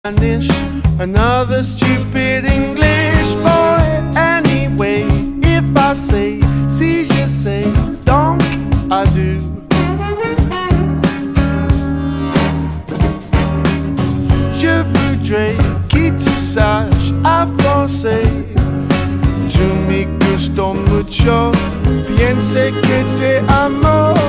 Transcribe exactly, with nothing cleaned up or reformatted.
Spanish, another stupid English boy. Anyway, if I say si, je sais, donc I do. Je voudrais que tu saches à forcer. Tu me gustas mucho, piense que te amo.